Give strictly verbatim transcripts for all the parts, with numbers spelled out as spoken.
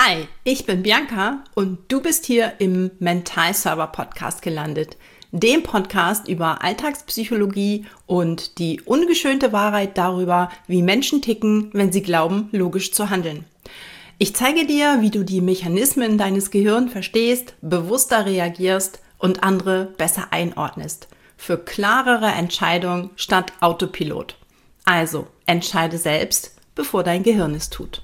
Hi, ich bin Bianca und du bist hier im Mental Server Podcast gelandet, dem Podcast über Alltagspsychologie und die ungeschönte Wahrheit darüber, wie Menschen ticken, wenn sie glauben, logisch zu handeln. Ich zeige dir, wie du die Mechanismen deines Gehirns verstehst, bewusster reagierst und andere besser einordnest. Für klarere Entscheidungen statt Autopilot. Also, entscheide selbst, bevor dein Gehirn es tut.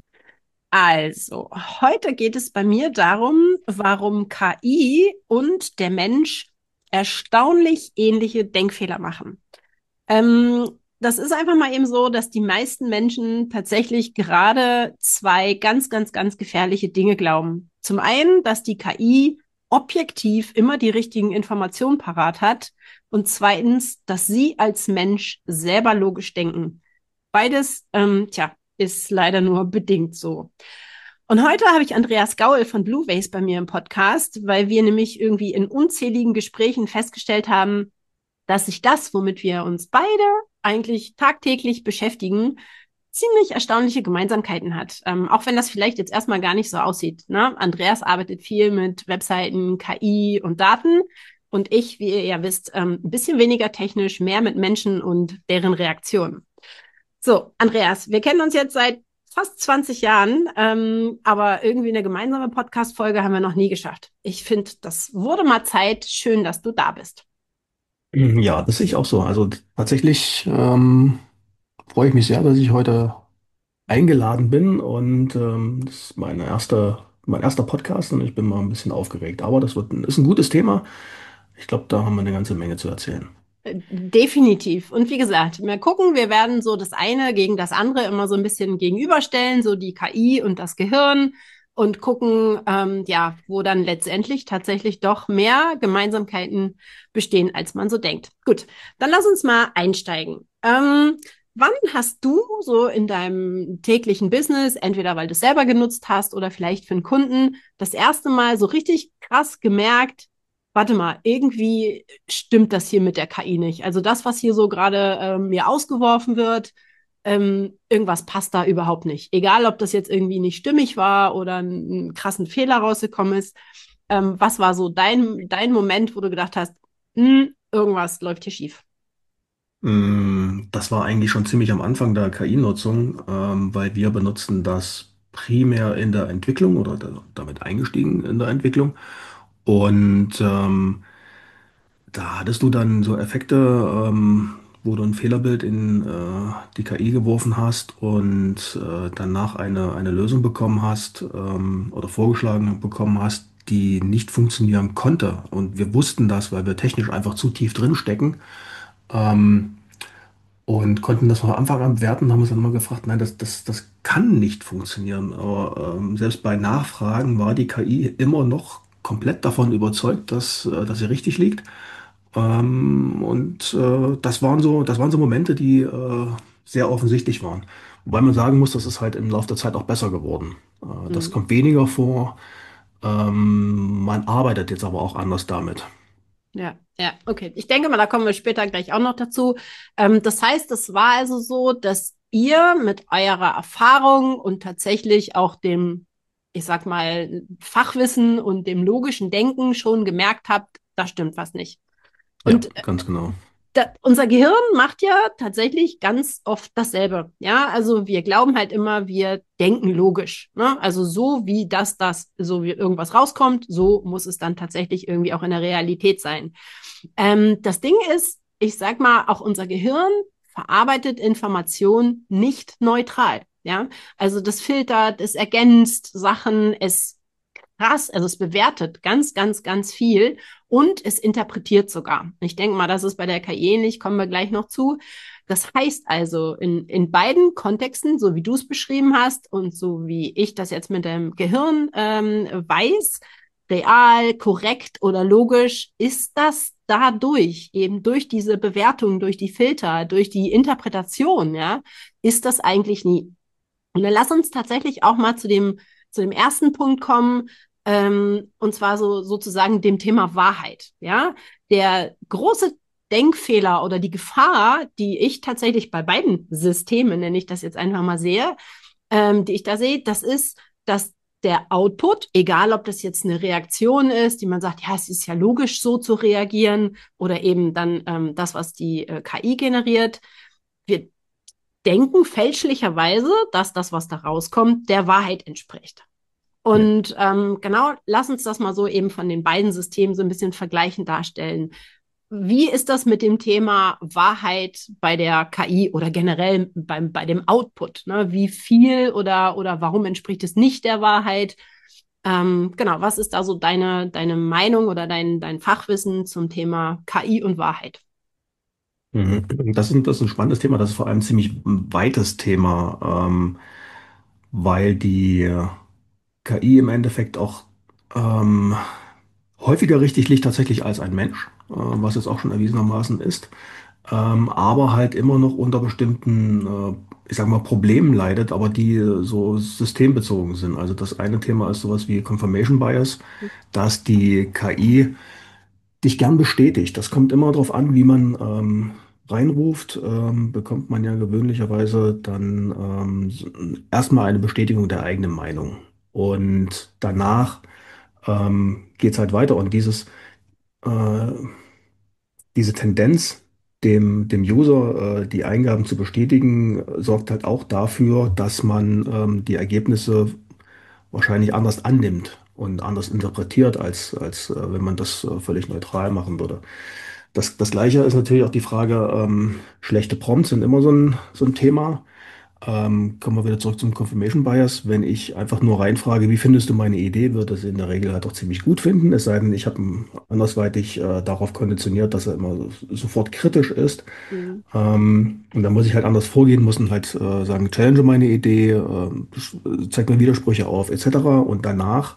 Also, heute geht es bei mir darum, warum K I und der Mensch erstaunlich ähnliche Denkfehler machen. Ähm, das ist einfach mal eben so, dass die meisten Menschen tatsächlich gerade zwei ganz, ganz, ganz gefährliche Dinge glauben. Zum einen, dass die K I objektiv immer die richtigen Informationen parat hat und zweitens, dass sie als Mensch selber logisch denken. Beides, ähm, tja, ist leider nur bedingt so. Und heute habe ich Andreas Gaul von Blue Vase bei mir im Podcast, weil wir nämlich irgendwie in unzähligen Gesprächen festgestellt haben, dass sich das, womit wir uns beide eigentlich tagtäglich beschäftigen, ziemlich erstaunliche Gemeinsamkeiten hat. Ähm, auch wenn das vielleicht jetzt erstmal gar nicht so aussieht. Ne? Andreas arbeitet viel mit Webseiten, K I und Daten. Und ich, wie ihr ja wisst, ähm, ein bisschen weniger technisch, mehr mit Menschen und deren Reaktionen. So, Andreas, wir kennen uns jetzt seit fast zwanzig Jahren, ähm, aber irgendwie eine gemeinsame Podcast-Folge haben wir noch nie geschafft. Ich finde, das wurde mal Zeit. Schön, dass du da bist. Ja, das sehe ich auch so. Also tatsächlich ähm, freue ich mich sehr, dass ich heute eingeladen bin und ähm, das ist meine erste, mein erster Podcast und ich bin mal ein bisschen aufgeregt. Aber das wird ein, ist ein gutes Thema. Ich glaube, da haben wir eine ganze Menge zu erzählen. Äh, Definitiv. Und wie gesagt, wir gucken, wir werden so das eine gegen das andere immer so ein bisschen gegenüberstellen, so die K I und das Gehirn und gucken, ähm, ja, wo dann letztendlich tatsächlich doch mehr Gemeinsamkeiten bestehen, als man so denkt. Gut, dann lass uns mal einsteigen. Ähm, wann hast du so in deinem täglichen Business, entweder weil du es selber genutzt hast oder vielleicht für einen Kunden, das erste Mal so richtig krass gemerkt, warte mal, irgendwie stimmt das hier mit der K I nicht. Also das, was hier so gerade ähm, mir ausgeworfen wird, ähm, irgendwas passt da überhaupt nicht. Egal, ob das jetzt irgendwie nicht stimmig war oder ein, ein krassen Fehler rausgekommen ist. Ähm, was war so dein, dein Moment, wo du gedacht hast, hm, irgendwas läuft hier schief? Mm, Das war eigentlich schon ziemlich am Anfang der K I-Nutzung, ähm, weil wir benutzen das primär in der Entwicklung oder da, damit eingestiegen in der Entwicklung. Und ähm, Da hattest du dann so Effekte, ähm, wo du ein Fehlerbild in äh, die K I geworfen hast und äh, danach eine, eine Lösung bekommen hast ähm, oder vorgeschlagen bekommen hast, die nicht funktionieren konnte. Und wir wussten das, weil wir technisch einfach zu tief drin stecken ähm, und konnten das von Anfang an bewerten, haben uns dann immer gefragt, nein, das, das, das kann nicht funktionieren. Aber ähm, selbst bei Nachfragen war die K I immer noch komplett davon überzeugt, dass, äh, dass sie richtig liegt. Ähm, und äh, das waren so, das waren so Momente, die äh, sehr offensichtlich waren. Wobei man sagen muss, das ist halt im Laufe der Zeit auch besser geworden. Äh, das Hm. kommt weniger vor. Ähm, man arbeitet jetzt aber auch anders damit. Ja, ja, okay. Ich denke mal, da kommen wir später gleich auch noch dazu. Ähm, das heißt, es war also so, dass ihr mit eurer Erfahrung und tatsächlich auch dem, ich sag mal, Fachwissen und dem logischen Denken schon gemerkt habt, da stimmt was nicht. Ja, Und ganz genau. da, unser Gehirn macht ja tatsächlich ganz oft dasselbe. Ja, also wir glauben halt immer, wir denken logisch. Ne? Also so wie das, das, so wie irgendwas rauskommt, so muss es dann tatsächlich irgendwie auch in der Realität sein. Ähm, das Ding ist, ich sag mal, auch unser Gehirn verarbeitet Information nicht neutral. Ja, also das filtert, es ergänzt Sachen, es krass, also es bewertet ganz, ganz, ganz viel und es interpretiert sogar. Ich denke mal, das ist bei der K I ähnlich, kommen wir gleich noch zu. Das heißt also, in, in beiden Kontexten, so wie du es beschrieben hast und so wie ich das jetzt mit dem Gehirn ähm, weiß, real, korrekt oder logisch, ist das dadurch, eben durch diese Bewertung, durch die Filter, durch die Interpretation, ja, ist das eigentlich nie. Und dann lass uns tatsächlich auch mal zu dem, zu dem ersten Punkt kommen, ähm, und zwar so sozusagen dem Thema Wahrheit. Ja, der große Denkfehler oder die Gefahr, die ich tatsächlich bei beiden Systemen, nenne ich das jetzt einfach mal sehe, ähm, die ich da sehe, das ist, dass der Output, egal ob das jetzt eine Reaktion ist, die man sagt, ja, es ist ja logisch, so zu reagieren, oder eben dann ähm, das, was die äh, K I generiert. Wir denken fälschlicherweise, dass das, was da rauskommt, der Wahrheit entspricht. Ja. Und ähm, genau, lass uns das mal so eben von den beiden Systemen so ein bisschen vergleichend darstellen. Wie ist das mit dem Thema Wahrheit bei der K I oder generell beim, bei dem Output? Ne? Wie viel oder, oder warum entspricht es nicht der Wahrheit? Ähm, genau, was ist da so deine, deine Meinung oder dein, dein Fachwissen zum Thema K I und Wahrheit? Mhm. Das ist, das ist ein spannendes Thema. Das ist vor allem ein ziemlich weites Thema, ähm, weil die K I im Endeffekt auch ähm, häufiger richtig liegt tatsächlich als ein Mensch, äh, was jetzt auch schon erwiesenermaßen ist, ähm, aber halt immer noch unter bestimmten, äh, ich sag mal, Problemen leidet, aber die äh, so systembezogen sind. Also das eine Thema ist sowas wie Confirmation Bias, dass die K I dich gern bestätigt. Das kommt immer darauf an, wie man ähm, reinruft, ähm, bekommt man ja gewöhnlicherweise dann ähm, s- erstmal eine Bestätigung der eigenen Meinung. Und danach ähm, geht es halt weiter. Und dieses, äh, diese Tendenz, dem, dem User äh, die Eingaben zu bestätigen, äh, sorgt halt auch dafür, dass man ähm, die Ergebnisse wahrscheinlich anders annimmt und anders interpretiert, als, als äh, wenn man das äh, völlig neutral machen würde. Das, das Gleiche ist natürlich auch die Frage, ähm, schlechte Prompts sind immer so ein, so ein Thema. Ähm, kommen wir wieder zurück zum Confirmation Bias. Wenn ich einfach nur reinfrage, wie findest du meine Idee, wird es in der Regel halt auch ziemlich gut finden. Es sei denn, ich habe ihn andersweitig äh, darauf konditioniert, dass er immer so, sofort kritisch ist. Mhm. Ähm, und dann muss ich halt anders vorgehen, muss dann halt äh, sagen, challenge meine Idee, äh, zeig mir Widersprüche auf, et cetera. Und danach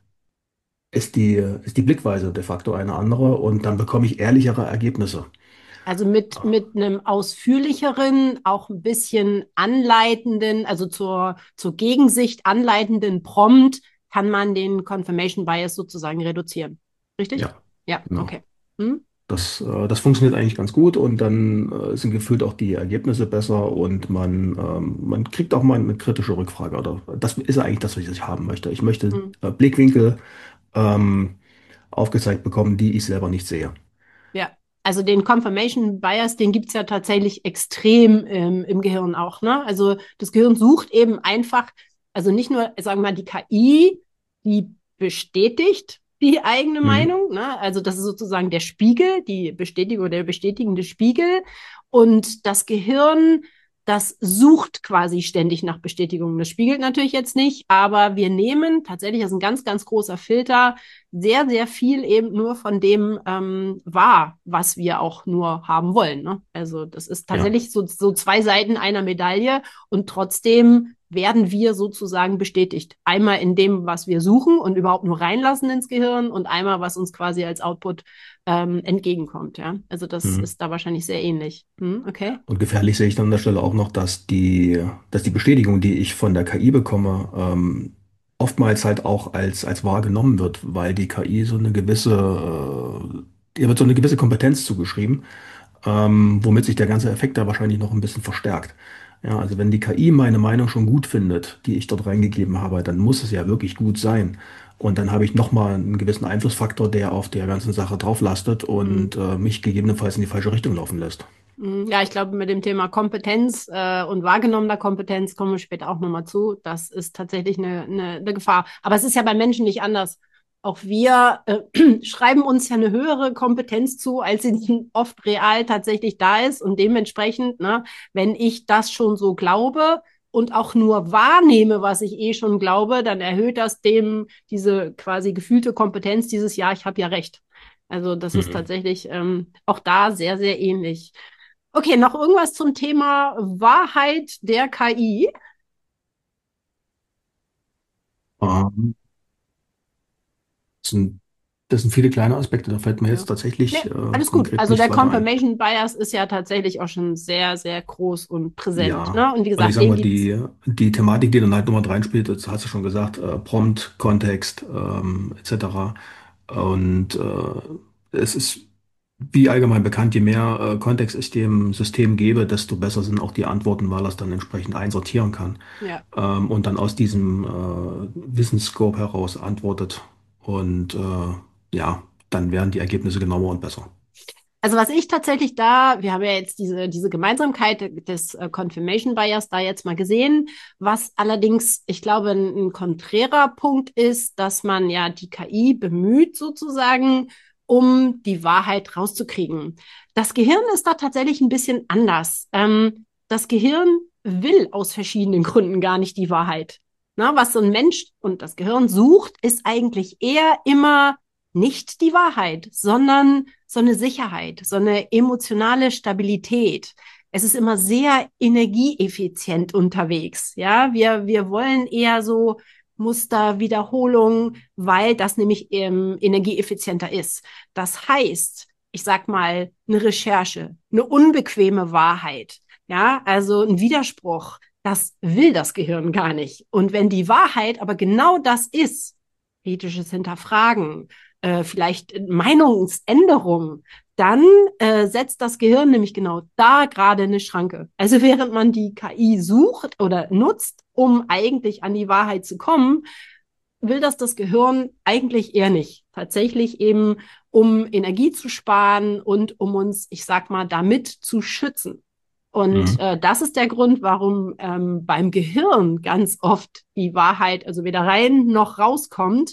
ist die, ist die Blickweise de facto eine andere und dann bekomme ich ehrlichere Ergebnisse. Also mit, mit einem ausführlicheren, auch ein bisschen anleitenden, also zur, zur Gegensicht anleitenden Prompt kann man den Confirmation Bias sozusagen reduzieren. Richtig? Ja, Ja, genau. okay. Hm? Das, äh, das funktioniert eigentlich ganz gut und dann äh, sind gefühlt auch die Ergebnisse besser und man, ähm, man kriegt auch mal eine kritische Rückfrage. Oder das ist ja eigentlich das, was ich haben möchte. Ich möchte Hm. äh, Blickwinkel ähm, aufgezeigt bekommen, die ich selber nicht sehe. Ja, also den Confirmation Bias, den gibt's ja tatsächlich extrem ähm, im Gehirn auch, ne? Also das Gehirn sucht eben einfach, also nicht nur, sagen wir mal, die K I, die bestätigt die eigene Mhm. Meinung, ne? Also das ist sozusagen der Spiegel, die Bestätigung, der bestätigende Spiegel. Und das Gehirn, das sucht quasi ständig nach Bestätigung. Das spiegelt natürlich jetzt nicht, aber wir nehmen tatsächlich, das ist ein ganz, ganz großer Filter, sehr, sehr viel eben nur von dem ähm, wahr, was wir auch nur haben wollen. Ne? Also das ist Ja. tatsächlich so, so zwei Seiten einer Medaille und trotzdem werden wir sozusagen bestätigt. Einmal in dem, was wir suchen und überhaupt nur reinlassen ins Gehirn und einmal, was uns quasi als Output ähm, entgegenkommt. Ja? Also das Mhm. ist da wahrscheinlich sehr ähnlich. Hm, okay. Und gefährlich sehe ich dann an der Stelle auch noch, dass die, dass die Bestätigung, die ich von der K I bekomme, ähm, oftmals halt auch als, als wahr genommen wird, weil die K I so eine gewisse, äh, ihr wird so eine gewisse Kompetenz zugeschrieben, ähm, womit sich der ganze Effekt da wahrscheinlich noch ein bisschen verstärkt. Ja, also wenn die K I meine Meinung schon gut findet, die ich dort reingegeben habe, dann muss es ja wirklich gut sein. Und dann habe ich nochmal einen gewissen Einflussfaktor, der auf der ganzen Sache drauf lastet Hm. und äh, mich gegebenenfalls in die falsche Richtung laufen lässt. Hm, ja, ich glaube, mit dem Thema Kompetenz äh, und wahrgenommener Kompetenz kommen wir später auch nochmal zu. Das ist tatsächlich eine, eine, eine Gefahr. Aber es ist ja bei Menschen nicht anders. Auch wir äh, schreiben uns ja eine höhere Kompetenz zu, als sie oft real tatsächlich da ist. Und dementsprechend, ne, wenn ich das schon so glaube und auch nur wahrnehme, was ich eh schon glaube, dann erhöht das dem diese quasi gefühlte Kompetenz dieses Ja, ich habe ja recht. Also das ist Mhm. tatsächlich ähm, auch da sehr, sehr ähnlich. Okay, noch irgendwas zum Thema Wahrheit der K I? Ähm, Das sind, das sind viele kleine Aspekte, da fällt mir jetzt Ja. Nee, tatsächlich äh, alles gut. konkret Also der nichts weiter ein. Confirmation Bias ist ja tatsächlich auch schon sehr, sehr groß und präsent. Ja, Ne? Und wie und ich gesagt, sag den mal, gibt's. die, die Thematik, die dann halt nochmal reinspielt, das hast du schon gesagt, äh, Prompt, Kontext, ähm, et cetera. Und äh, es ist wie allgemein bekannt, je mehr äh, Kontext ich dem System gebe, desto besser sind auch die Antworten, weil er es dann entsprechend einsortieren kann Ja. ähm, und dann aus diesem äh, Wissensscope heraus antwortet. Und äh, ja, dann werden die Ergebnisse genauer und besser. Also was ich tatsächlich da, wir haben ja jetzt diese, diese Gemeinsamkeit des äh, Confirmation Bias da jetzt mal gesehen, was allerdings, ich glaube, ein, ein konträrer Punkt ist, dass man ja die K I bemüht sozusagen, um die Wahrheit rauszukriegen. Das Gehirn ist da tatsächlich ein bisschen anders. Ähm, das Gehirn will aus verschiedenen Gründen gar nicht die Wahrheit. Na, was so ein Mensch und das Gehirn sucht, ist eigentlich eher immer nicht die Wahrheit, sondern so eine Sicherheit, so eine emotionale Stabilität. Es ist immer sehr energieeffizient unterwegs. Ja, wir, wir wollen eher so Muster, Wiederholung, weil das nämlich ähm, energieeffizienter ist. Das heißt, ich sag mal, eine Recherche, eine unbequeme Wahrheit, ja, also ein Widerspruch, das will das Gehirn gar nicht. Und wenn die Wahrheit aber genau das ist, kritisches Hinterfragen, äh, vielleicht Meinungsänderung, dann äh, setzt das Gehirn nämlich genau da gerade eine Schranke. Also während man die K I sucht oder nutzt, um eigentlich an die Wahrheit zu kommen, will das das Gehirn eigentlich eher nicht. Tatsächlich eben, um Energie zu sparen und um uns, ich sag mal, damit zu schützen. Und Mhm. äh, das ist der Grund, warum ähm, beim Gehirn ganz oft die Wahrheit also weder rein noch rauskommt,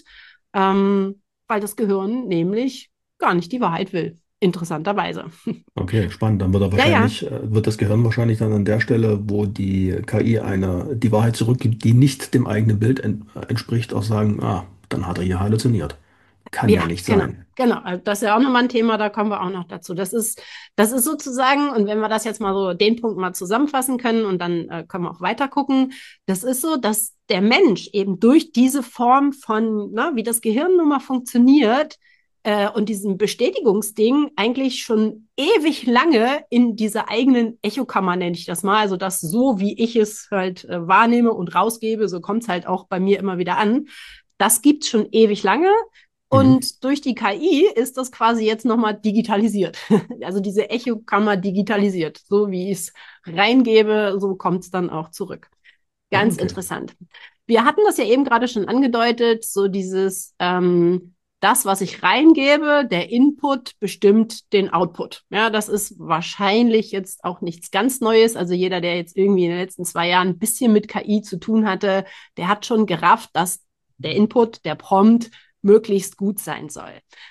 ähm, weil das Gehirn nämlich gar nicht die Wahrheit will. Interessanterweise. Okay, spannend. Dann wird er Ja, ja. wahrscheinlich, äh, wird das Gehirn wahrscheinlich dann an der Stelle, wo die K I eine, die Wahrheit zurückgibt, die nicht dem eigenen Bild en äh, entspricht, auch sagen, ah, dann hat er hier halluziniert. Kann Ja, ja nicht genau. sein. Genau, also das ist ja auch nochmal ein Thema, da kommen wir auch noch dazu. Das ist, das ist sozusagen, und wenn wir das jetzt mal so den Punkt mal zusammenfassen können und dann äh, können wir auch weiter gucken, das ist so, dass der Mensch eben durch diese Form von, na, wie das Gehirn nun mal funktioniert äh, und diesem Bestätigungsding eigentlich schon ewig lange in dieser eigenen Echokammer, nenne ich das mal, also das so, wie ich es halt äh, wahrnehme und rausgebe, so kommt es halt auch bei mir immer wieder an. Das gibt's schon ewig lange. Mhm. Und durch die K I ist das quasi jetzt nochmal digitalisiert. Also diese Echokammer digitalisiert. So wie ich es reingebe, so kommt es dann auch zurück. Ah, Ganz okay. interessant. Wir hatten das ja eben gerade schon angedeutet, so dieses, ähm, das, was ich reingebe, der Input bestimmt den Output. Ja, das ist wahrscheinlich jetzt auch nichts ganz Neues. Also jeder, der jetzt irgendwie in den letzten zwei Jahren ein bisschen mit K I zu tun hatte, der hat schon gerafft, dass der Input, der Prompt möglichst gut sein soll.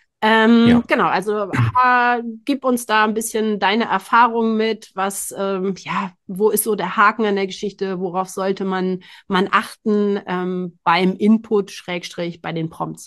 Ähm, Ja. genau, also äh, gib uns da ein bisschen deine Erfahrung mit, was, ähm, ja, wo ist so der Haken an der Geschichte, worauf sollte man, man achten ähm, beim Input, Schrägstrich, bei den Prompts?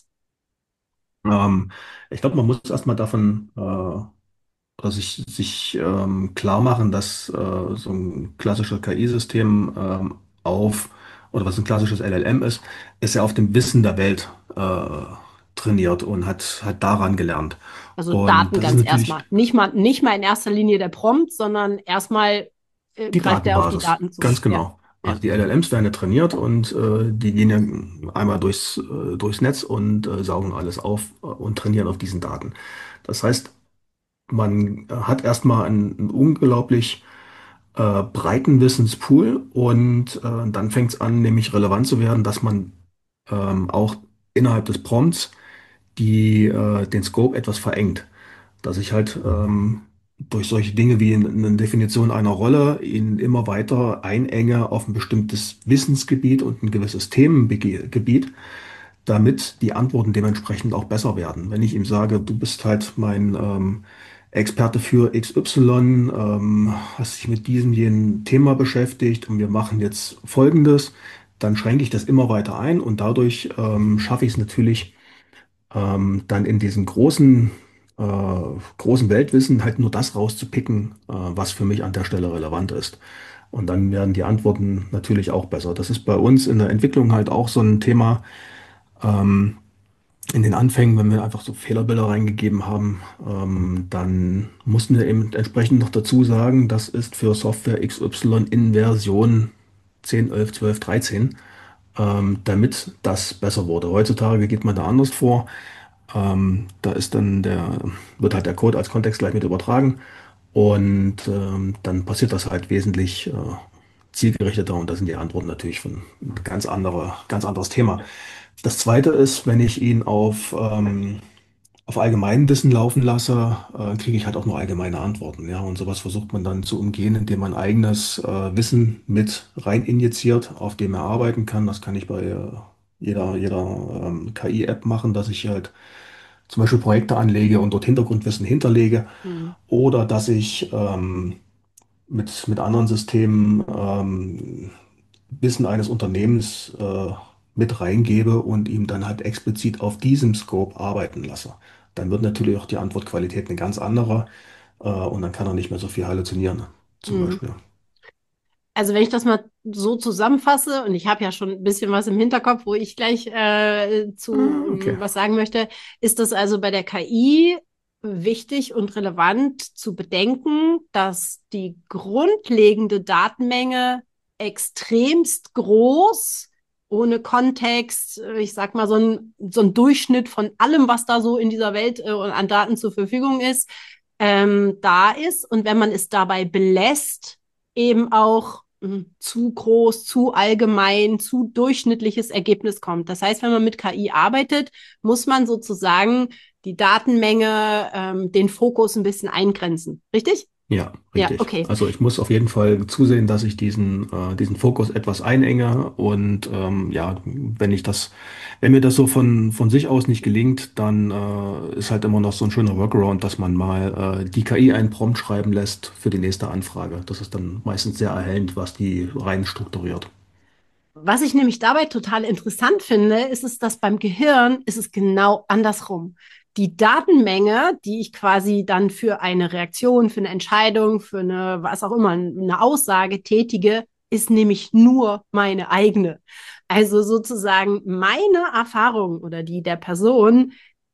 Ähm, Ich glaube, man muss erstmal davon äh, oder sich, sich ähm, klar machen, dass äh, so ein klassisches K I-System ähm, auf, oder was ein klassisches L L M ist, ist ja auf dem Wissen der Welt äh, trainiert und hat, hat daran gelernt. Also Und Daten das ist ganz natürlich erstmal. Nicht mal, nicht mal in erster Linie der Prompt, sondern erstmal äh, die greift er auf die Datenbasis, Daten zu. ganz Ja, genau. ja. Also die L L Ms werden ja trainiert und äh, die gehen ja einmal durchs, äh, durchs Netz und äh, saugen alles auf äh, und trainieren auf diesen Daten. Das heißt, man hat erstmal einen, einen unglaublich äh, breiten Wissenspool und äh, dann fängt es an, nämlich relevant zu werden, dass man ähm, auch innerhalb des Prompts die, äh, den Scope etwas verengt. Dass ich halt ähm, durch solche Dinge wie eine Definition einer Rolle ihn immer weiter einenge auf ein bestimmtes Wissensgebiet und ein gewisses Themengebiet, damit die Antworten dementsprechend auch besser werden. Wenn ich ihm sage, du bist halt mein ähm, Experte für X Y, ähm, hast dich mit diesem jenen Thema beschäftigt und wir machen jetzt Folgendes, dann schränke ich das immer weiter ein und dadurch ähm, schaffe ich es natürlich ähm, dann in diesem großen, äh, großen Weltwissen halt nur das rauszupicken, äh, was für mich an der Stelle relevant ist. Und dann werden die Antworten natürlich auch besser. Das ist bei uns in der Entwicklung halt auch so ein Thema. Ähm, in den Anfängen, wenn wir einfach so Fehlerbilder reingegeben haben, ähm, dann mussten wir eben entsprechend noch dazu sagen, das ist für Software X Y in Version zehn, elf, zwölf, dreizehn, ähm, damit das besser wurde. Heutzutage geht man da anders vor. Ähm, da ist dann der, wird halt der Code als Kontext gleich mit übertragen und ähm, dann passiert das halt wesentlich äh, zielgerichteter und da sind die Antworten natürlich von ein ganz anderer, ganz anderes Thema. Das zweite ist, wenn ich ihn auf, ähm, auf Allgemeinwissen laufen lasse, äh, kriege ich halt auch nur allgemeine Antworten. Ja, und sowas versucht man dann zu umgehen, indem man eigenes äh, Wissen mit rein injiziert, auf dem er arbeiten kann. Das kann ich bei äh, jeder, jeder ähm, K I-App machen, dass ich halt zum Beispiel Projekte anlege und dort Hintergrundwissen hinterlege Hm. oder dass ich ähm, mit, mit anderen Systemen ähm, Wissen eines Unternehmens äh, mit reingebe und ihm dann halt explizit auf diesem Scope arbeiten lasse. Dann wird natürlich auch die Antwortqualität eine ganz andere äh, und dann kann er nicht mehr so viel halluzinieren, zum Hm. Beispiel. Also wenn ich das mal so zusammenfasse, und ich habe ja schon ein bisschen was im Hinterkopf, wo ich gleich äh, zu Ah, okay. ähm, was sagen möchte, ist das also bei der K I wichtig und relevant zu bedenken, dass die grundlegende Datenmenge extremst groß, ohne Kontext, äh, ich sag mal so ein, so ein Durchschnitt von allem, was da so in dieser Welt äh, an Daten zur Verfügung ist, ähm, da ist. Und wenn man es dabei belässt, eben auch mh, zu groß, zu allgemein, zu durchschnittliches Ergebnis kommt. Das heißt, wenn man mit K I arbeitet, muss man sozusagen die Datenmenge, ähm, den Fokus ein bisschen eingrenzen. Richtig? Ja, Ja, richtig. okay. Also ich muss auf jeden Fall zusehen, dass ich diesen, äh, diesen Fokus etwas einenge und ähm, ja, wenn ich das, wenn mir das so von, von sich aus nicht gelingt, dann äh, ist halt immer noch so ein schöner Workaround, dass man mal äh, die K I einen Prompt schreiben lässt für die nächste Anfrage. Das ist dann meistens sehr erhellend, was die rein strukturiert. Was ich nämlich dabei total interessant finde, ist es, dass beim Gehirn ist es genau andersrum. Die Datenmenge, die ich quasi dann für eine Reaktion, für eine Entscheidung, für eine, was auch immer, eine Aussage tätige, ist nämlich nur meine eigene. Also sozusagen meine Erfahrung oder die der Person,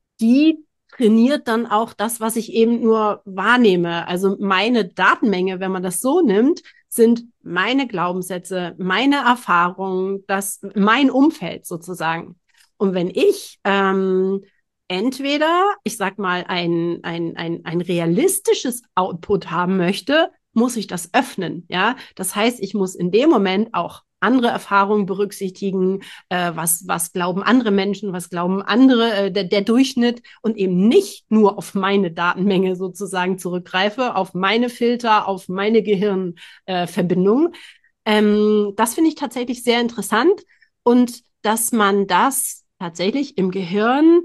die trainiert dann auch das, was ich eben nur wahrnehme. Also meine Datenmenge, wenn man das so nimmt, sind meine Glaubenssätze, meine Erfahrungen, das mein Umfeld sozusagen. Und wenn ich ähm, entweder, ich sag mal, ein, ein, ein, ein realistisches Output haben möchte, muss ich das öffnen. Ja, das heißt, ich muss in dem Moment auch andere Erfahrungen berücksichtigen, äh, was, was glauben andere Menschen, was glauben andere, äh, der, der Durchschnitt und eben nicht nur auf meine Datenmenge sozusagen zurückgreife, auf meine Filter, auf meine Gehirnverbindung. Äh, ähm, das finde ich tatsächlich sehr interessant und dass man das tatsächlich im Gehirn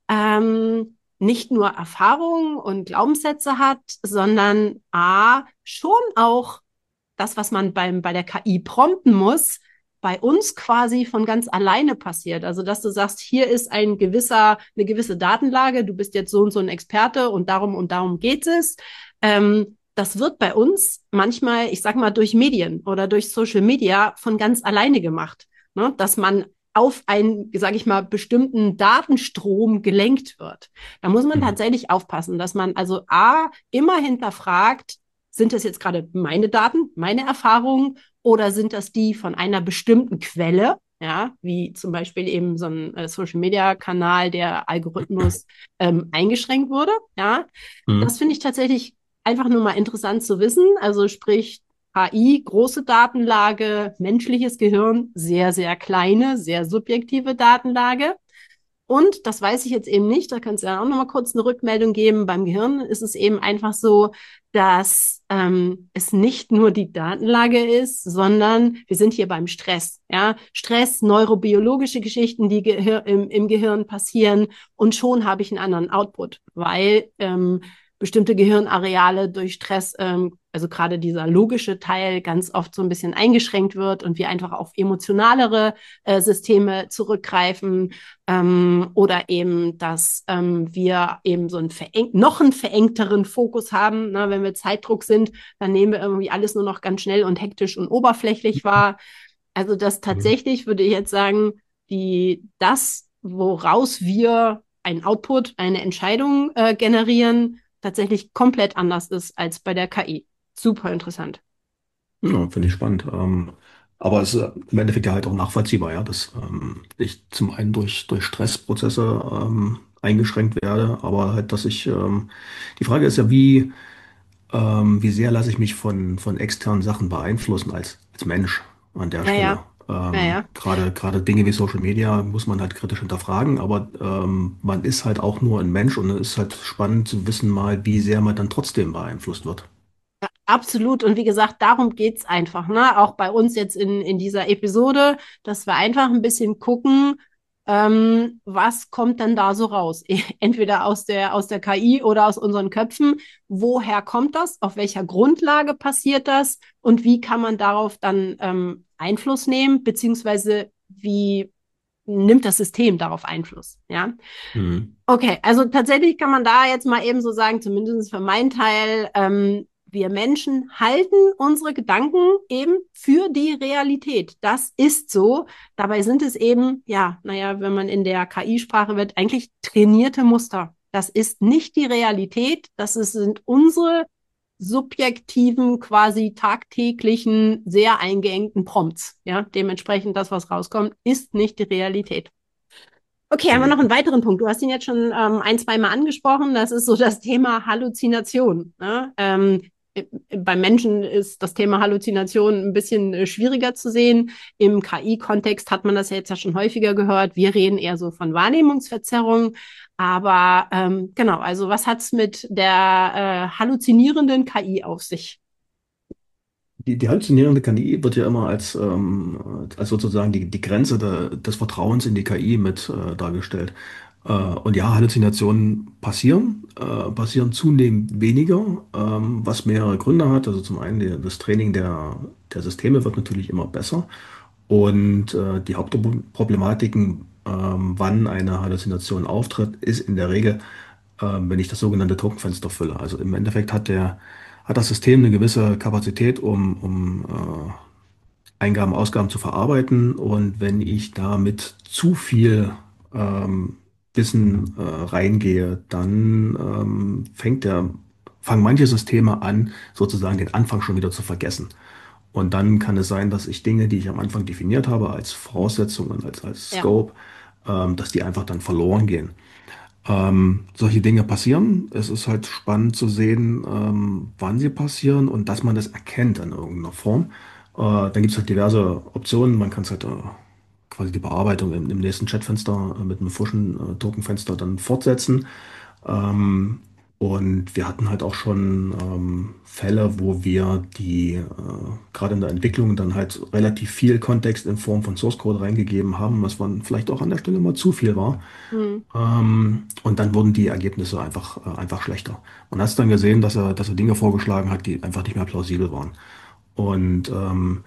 ähm, nicht nur Erfahrungen und Glaubenssätze hat, sondern a, schon auch das, was man beim, bei der K I prompten muss, bei uns quasi von ganz alleine passiert. Also, dass du sagst, hier ist ein gewisser, eine gewisse Datenlage, du bist jetzt so und so ein Experte und darum und darum geht es. Ähm, das wird bei uns manchmal, ich sag mal, durch Medien oder durch Social Media von ganz alleine gemacht, ne? Dass man auf einen, sage ich mal, bestimmten Datenstrom gelenkt wird. Da muss man Mhm. tatsächlich aufpassen, dass man also A, immer hinterfragt, sind das jetzt gerade meine Daten, meine Erfahrungen oder sind das die von einer bestimmten Quelle? Ja, wie zum Beispiel eben so ein äh, Social Media Kanal, der Algorithmus ähm, eingeschränkt wurde. Ja, das Mhm. finde ich tatsächlich einfach nur mal interessant zu wissen. Also sprich, K I, große Datenlage, menschliches Gehirn, sehr, sehr kleine, sehr subjektive Datenlage. Und das weiß ich jetzt eben nicht, da kannst du ja auch noch mal kurz eine Rückmeldung geben. Beim Gehirn ist es eben einfach so, dass ähm, es nicht nur die Datenlage ist, sondern wir sind hier beim Stress. Ja, Stress, neurobiologische Geschichten, die Gehir im, im Gehirn passieren und schon habe ich einen anderen Output, weil ähm, bestimmte Gehirnareale durch Stress, ähm, also gerade dieser logische Teil, ganz oft so ein bisschen eingeschränkt wird und wir einfach auf emotionalere äh, Systeme zurückgreifen ähm, oder eben, dass ähm, wir eben so einen verengt, noch einen verengteren Fokus haben. Ne? Wenn wir Zeitdruck sind, dann nehmen wir irgendwie alles nur noch ganz schnell und hektisch und oberflächlich wahr. Also das Mhm. tatsächlich würde ich jetzt sagen, die, das, woraus wir ein Output, eine Entscheidung äh, generieren, tatsächlich komplett anders ist als bei der K I. Super interessant. Ja, finde ich spannend. Ähm, aber es ist äh, im Endeffekt ja halt auch nachvollziehbar, ja, dass ähm, ich zum einen durch, durch Stressprozesse ähm, eingeschränkt werde, aber halt, dass ich, ähm, die Frage ist ja, wie, ähm, wie sehr lasse ich mich von, von externen Sachen beeinflussen als, als Mensch an der Ja, Stelle. ja, ja, Ähm, ja. gerade, gerade Dinge wie Social Media muss man halt kritisch hinterfragen, aber ähm, man ist halt auch nur ein Mensch und es ist halt spannend zu wissen mal, wie sehr man dann trotzdem beeinflusst wird. Absolut. Und wie gesagt, darum geht's einfach, ne? Auch bei uns jetzt in, in dieser Episode, dass wir einfach ein bisschen gucken, ähm, was kommt denn da so raus? Entweder aus der, aus der K I oder aus unseren Köpfen. Woher kommt das? Auf welcher Grundlage passiert das? Und wie kann man darauf dann ähm, Einfluss nehmen? Beziehungsweise wie nimmt das System darauf Einfluss? Ja. Mhm. Okay, also tatsächlich kann man da jetzt mal eben so sagen, zumindest für meinen Teil, ähm, wir Menschen halten unsere Gedanken eben für die Realität. Das ist so. Dabei sind es eben, ja, naja, wenn man in der K I-Sprache wird, eigentlich trainierte Muster. Das ist nicht die Realität. Das ist, sind unsere subjektiven, quasi tagtäglichen, sehr eingeengten Prompts. Ja, dementsprechend das, was rauskommt, ist nicht die Realität. Okay, haben wir noch einen weiteren Punkt. Du hast ihn jetzt schon ähm, ein, zwei Mal angesprochen. Das ist so das Thema Halluzination. Ne? Ähm, äh, beim Menschen ist das Thema Halluzination ein bisschen äh, schwieriger zu sehen. Im K I-Kontext hat man das ja jetzt ja schon häufiger gehört. Wir reden eher so von Wahrnehmungsverzerrung. Aber ähm, genau, also was hat's mit der äh, halluzinierenden K I auf sich? Die, die halluzinierende K I wird ja immer als, ähm, als sozusagen die, die Grenze der, des Vertrauens in die K I mit äh, dargestellt. Äh, und ja, Halluzinationen passieren, äh, passieren zunehmend weniger, ähm, was mehrere Gründe hat. Also zum einen die, das Training der, der Systeme wird natürlich immer besser. Und äh, die Hauptproblematiken, ähm, wann eine Halluzination auftritt, ist in der Regel, ähm, wenn ich das sogenannte Tokenfenster fülle. Also im Endeffekt hat der, hat das System eine gewisse Kapazität, um, um äh, Eingaben, Ausgaben zu verarbeiten. Und wenn ich da mit zu viel ähm, Wissen äh, reingehe, dann ähm, fängt der, fangen manche Systeme an, sozusagen den Anfang schon wieder zu vergessen. Und dann kann es sein, dass ich Dinge, die ich am Anfang definiert habe als Voraussetzungen, als, als Ja. Scope, ähm, dass die einfach dann verloren gehen. Ähm, solche Dinge passieren. Es ist halt spannend zu sehen, ähm, wann sie passieren und dass man das erkennt in irgendeiner Form. Äh, dann gibt es halt diverse Optionen. Man kann es halt äh, quasi die Bearbeitung im, im nächsten Chatfenster äh, mit einem frischen äh, Tokenfenster dann fortsetzen. Ähm, und wir hatten halt auch schon ähm, Fälle, wo wir die, äh, gerade in der Entwicklung, dann halt relativ viel Kontext in Form von Source Code reingegeben haben, was dann vielleicht auch an der Stelle mal zu viel war. Hm. Ähm, und dann wurden die Ergebnisse einfach, äh, einfach schlechter. Man hat dann gesehen, dass er, dass er Dinge vorgeschlagen hat, die einfach nicht mehr plausibel waren. Und ähm,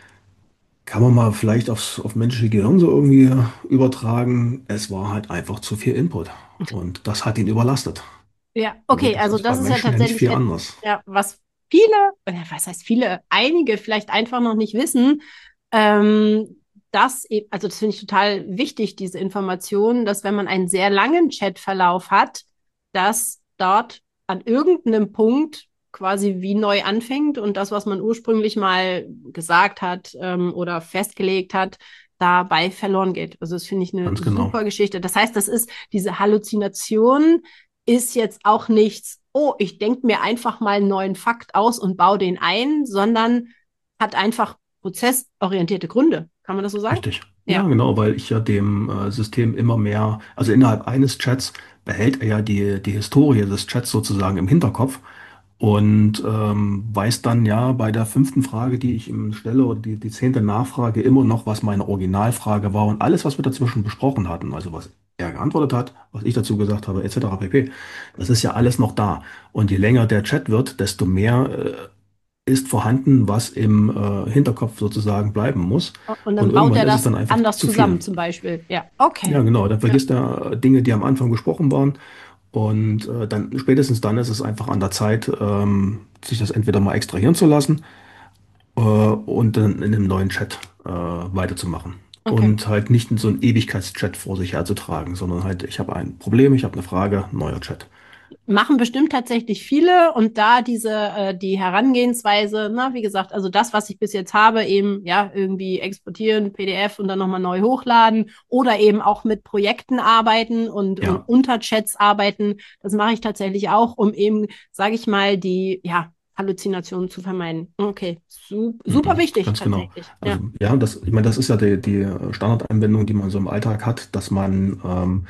kann man mal vielleicht aufs, auf menschliche Gehirn so irgendwie übertragen. Es war halt einfach zu viel Input. Und das hat ihn überlastet. Ja, Ne, okay, das also ist das beim ist ja Menschen ja nicht tatsächlich viel et anders. ja, was viele, oder was heißt viele, einige vielleicht einfach noch nicht wissen, ähm, dass, e- also das finde ich total wichtig, diese Information, dass wenn man einen sehr langen Chatverlauf hat, dass dort an irgendeinem Punkt quasi wie neu anfängt und das, was man ursprünglich mal gesagt hat, ähm, oder festgelegt hat, dabei verloren geht. Also das finde ich eine Ganz genau. super Geschichte. Das heißt, das ist diese Halluzination ist jetzt auch nichts, oh, ich denke mir einfach mal einen neuen Fakt aus und baue den ein, sondern hat einfach prozessorientierte Gründe. Kann man das so sagen? Richtig. Ja, Ja. genau, weil ich ja dem äh, System immer mehr, also innerhalb eines Chats behält er ja die, die Historie des Chats sozusagen im Hinterkopf und ähm, weiß dann ja bei der fünften Frage, die ich ihm stelle, oder die, die zehnte Nachfrage, immer noch, was meine Originalfrage war und alles, was wir dazwischen besprochen hatten, also was er geantwortet hat, was ich dazu gesagt habe, et cetera pp. Das ist ja alles noch da. Und je länger der Chat wird, desto mehr äh, ist vorhanden, was im äh, Hinterkopf sozusagen bleiben muss. Und Und dann baut irgendwann er ist es das dann einfach anders zu viel. zusammen, zum Beispiel. Ja, Ja, okay. genau. Dann Ja. vergisst er äh, Dinge, die am Anfang besprochen waren. Und äh, dann spätestens dann ist es einfach an der Zeit, ähm, sich das entweder mal extrahieren zu lassen äh, und dann in einem neuen Chat äh, weiterzumachen. Okay. Und halt nicht in so einen Ewigkeitschat vor sich herzutragen, sondern halt, ich habe ein Problem, ich habe eine Frage, neuer Chat. Machen bestimmt tatsächlich viele und da diese äh, die Herangehensweise, na, wie gesagt, also das, was ich bis jetzt habe, eben ja irgendwie exportieren, P D F und dann nochmal neu hochladen oder eben auch mit Projekten arbeiten und und Ja, unter Chats arbeiten, das mache ich tatsächlich auch, um eben, sage ich mal, die ja Halluzinationen zu vermeiden. Okay, su super mhm, wichtig ganz genau. tatsächlich. Ja, Also ja, das, ich meine, das ist ja die, die Standardanwendung, die man so im Alltag hat, dass man ähm,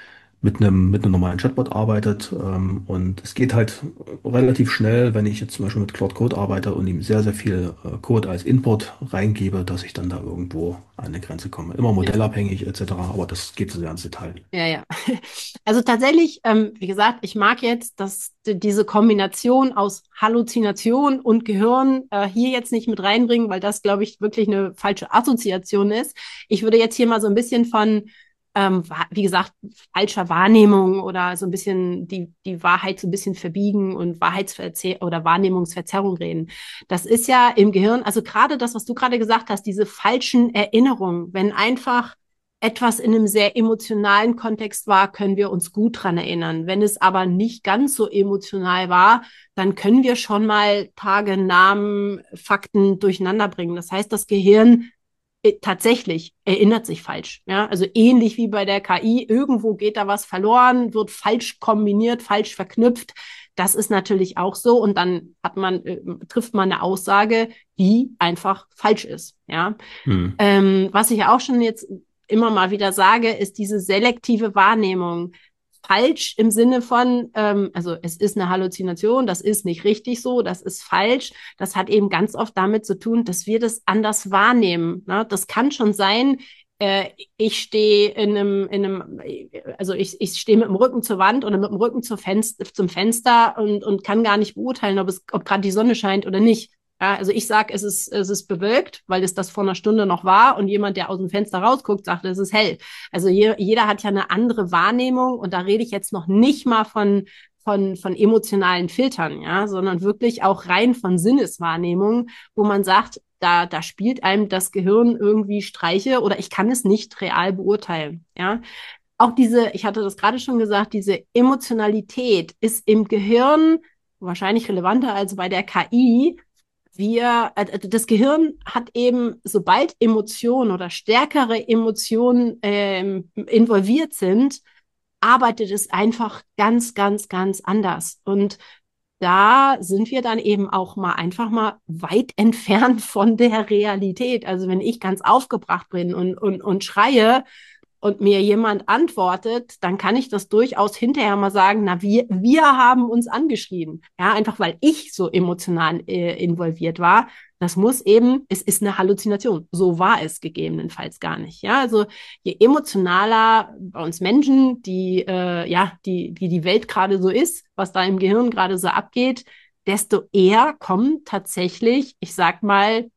mit einem, mit einem normalen Chatbot arbeitet. Ähm, und es geht halt relativ schnell, wenn ich jetzt zum Beispiel mit Claude Code arbeite und ihm sehr, sehr viel äh, Code als Input reingebe, dass ich dann da irgendwo an eine Grenze komme. Immer ja. modellabhängig et cetera. Aber das geht so sehr ins Detail. Ja, ja. Also tatsächlich, ähm, wie gesagt, ich mag jetzt, dass die, diese Kombination aus Halluzination und Gehirn äh, hier jetzt nicht mit reinbringen, weil das, glaube ich, wirklich eine falsche Assoziation ist. Ich würde jetzt hier mal so ein bisschen von, ähm, wie gesagt, falscher Wahrnehmung oder so ein bisschen die, die Wahrheit so ein bisschen verbiegen und Wahrheitsverzehr oder Wahrnehmungsverzerrung reden. Das ist ja im Gehirn, also gerade das, was du gerade gesagt hast, diese falschen Erinnerungen, wenn einfach etwas in einem sehr emotionalen Kontext war, können wir uns gut dran erinnern. Wenn es aber nicht ganz so emotional war, dann können wir schon mal Tage, Namen, Fakten durcheinander bringen. Das heißt, das Gehirn äh, tatsächlich erinnert sich falsch. Ja, also ähnlich wie bei der K I. Irgendwo geht da was verloren, wird falsch kombiniert, falsch verknüpft. Das ist natürlich auch so. Und dann hat man, äh, trifft man eine Aussage, die einfach falsch ist. Ja. Hm. Ähm, was ich auch schon jetzt immer mal wieder sage, ist diese selektive Wahrnehmung. Falsch im Sinne von, ähm, also es ist eine Halluzination, das ist nicht richtig so, das ist falsch. Das hat eben ganz oft damit zu tun, dass wir das anders wahrnehmen. Ne? Das kann schon sein, äh, ich stehe in einem, in einem, also ich, ich stehe mit dem Rücken zur Wand oder mit dem Rücken zur Fenster, zum Fenster und, und kann gar nicht beurteilen, ob es, ob gerade die Sonne scheint oder nicht. Ja, also ich sag, es ist, es ist bewölkt, weil es das vor einer Stunde noch war und jemand, der aus dem Fenster rausguckt, sagt, es ist hell. Also je, jeder hat ja eine andere Wahrnehmung und da rede ich jetzt noch nicht mal von, von, von emotionalen Filtern, ja, sondern wirklich auch rein von Sinneswahrnehmung, wo man sagt, da, da spielt einem das Gehirn irgendwie Streiche oder ich kann es nicht real beurteilen, ja. Auch diese, ich hatte das gerade schon gesagt, diese Emotionalität ist im Gehirn wahrscheinlich relevanter als bei der K I. Wir, äh, das Gehirn hat eben, sobald Emotionen oder stärkere Emotionen ähm, involviert sind, arbeitet es einfach ganz, ganz, ganz anders. Und da sind wir dann eben auch mal einfach mal weit entfernt von der Realität. Also wenn ich ganz aufgebracht bin und, und, und schreie, und mir jemand antwortet, dann kann ich das durchaus hinterher mal sagen, na, wir, wir haben uns angeschrien. Ja, einfach weil ich so emotional äh, involviert war. Das muss eben, es ist eine Halluzination. So war es gegebenenfalls gar nicht. Ja, also je emotionaler bei uns Menschen, die, äh, ja, die, die die Welt gerade so ist, was da im Gehirn gerade so abgeht, desto eher kommen tatsächlich, ich sag mal,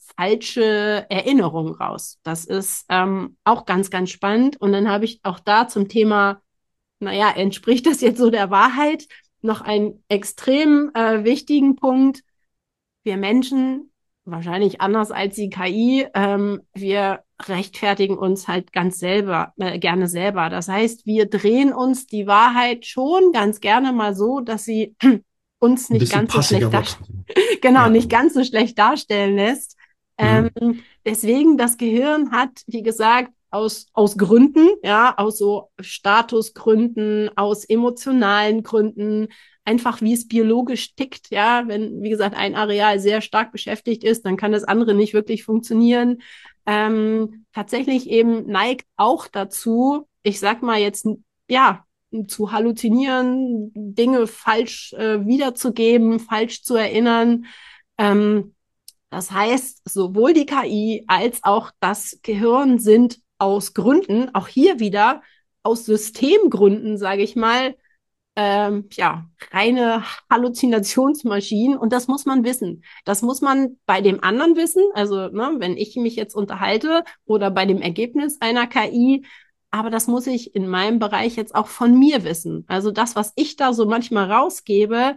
falsche Erinnerung raus. Das ist ähm, auch ganz, ganz spannend. Und dann habe ich auch da zum Thema, naja, entspricht das jetzt so der Wahrheit, noch einen extrem äh, wichtigen Punkt. Wir Menschen, wahrscheinlich anders als die K I, ähm, wir rechtfertigen uns halt ganz selber, äh, gerne selber. Das heißt, wir drehen uns die Wahrheit schon ganz gerne mal so, dass sie uns Ein nicht bisschen ganz so schlecht passiger wird. darstellen, genau, Ja. nicht ganz so schlecht darstellen lässt. Ähm, Hm. deswegen, das Gehirn hat, wie gesagt, aus, aus Gründen, ja, aus so Statusgründen, aus emotionalen Gründen, einfach wie es biologisch tickt, ja, wenn, wie gesagt, ein Areal sehr stark beschäftigt ist, dann kann das andere nicht wirklich funktionieren. Ähm, tatsächlich eben neigt auch dazu, ich sag mal jetzt, ja, zu halluzinieren, Dinge falsch äh, wiederzugeben, falsch zu erinnern. Ähm, das heißt, sowohl die K I als auch das Gehirn sind aus Gründen, auch hier wieder aus Systemgründen, sage ich mal, ähm, ja, reine Halluzinationsmaschinen. Und das muss man wissen. Das muss man bei dem anderen wissen. Also, ne, wenn ich mich jetzt unterhalte oder bei dem Ergebnis einer K I. Aber das muss ich in meinem Bereich jetzt auch von mir wissen. Also das, was ich da so manchmal rausgebe,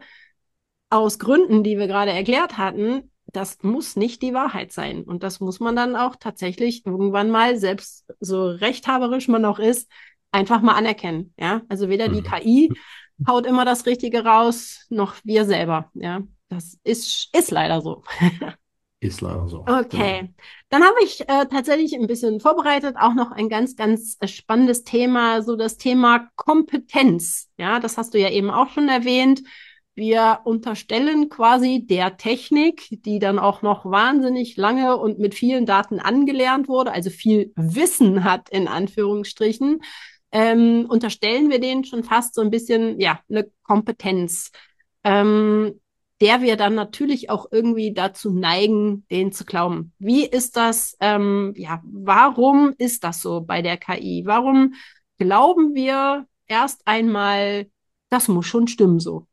aus Gründen, die wir gerade erklärt hatten, das muss nicht die Wahrheit sein. Und das muss man dann auch tatsächlich irgendwann mal, selbst so rechthaberisch man auch ist, einfach mal anerkennen. Ja, also weder die Mhm. K I haut immer das Richtige raus, noch wir selber. Ja, das ist, ist leider so. Ist leider so, genau. Okay, dann habe ich äh, tatsächlich ein bisschen vorbereitet, auch noch ein ganz, ganz äh, spannendes Thema, so das Thema Kompetenz. Ja, das hast du ja eben auch schon erwähnt. Wir unterstellen quasi der Technik, die dann auch noch wahnsinnig lange und mit vielen Daten angelernt wurde, also viel Wissen hat in Anführungsstrichen, ähm, unterstellen wir denen schon fast so ein bisschen, ja, eine Kompetenz. Ähm, Der wir dann natürlich auch irgendwie dazu neigen, den zu glauben. Wie ist das, ähm, ja, warum ist das so bei der K I? Warum glauben wir erst einmal, das muss schon stimmen so?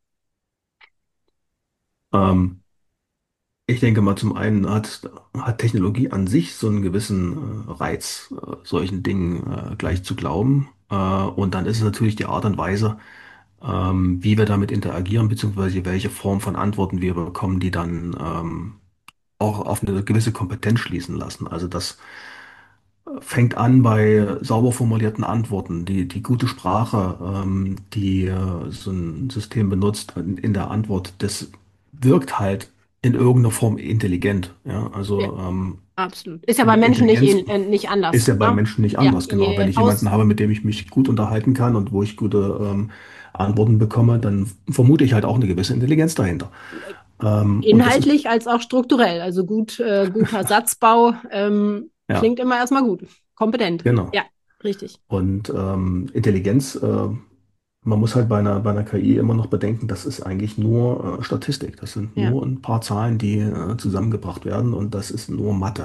Ähm, Ich denke mal, zum einen hat, hat Technologie an sich so einen gewissen äh, Reiz, äh, solchen Dingen äh, gleich zu glauben. Äh, und dann ist es natürlich die Art und Weise, ähm, wie wir damit interagieren, beziehungsweise welche Form von Antworten wir bekommen, die dann ähm, auch auf eine gewisse Kompetenz schließen lassen. Also das fängt an bei sauber formulierten Antworten, die, die gute Sprache, ähm, die äh, so ein System benutzt in, in der Antwort, das wirkt halt in irgendeiner Form intelligent. Ja, Ja, also ähm, absolut. Ist ja bei mit Menschen nicht, Intelligenz ähn- äh, nicht ist anders, ja bei ne? Menschen nicht Ja, anders, genau. Wenn je ich jemanden aus, habe, mit dem ich mich gut unterhalten kann und wo ich gute ähm, Antworten bekomme, dann vermute ich halt auch eine gewisse Intelligenz dahinter. Ähm, und das ist, inhaltlich als auch strukturell. Also gut, äh, guter Satzbau ähm, ja, klingt immer erstmal gut. Kompetent. genau. Ja, richtig. Und ähm, Intelligenz, äh, man muss halt bei einer, bei einer K I immer noch bedenken, das ist eigentlich nur äh, Statistik. Das sind Ja, nur ein paar Zahlen, die äh, zusammengebracht werden und das ist nur Mathe.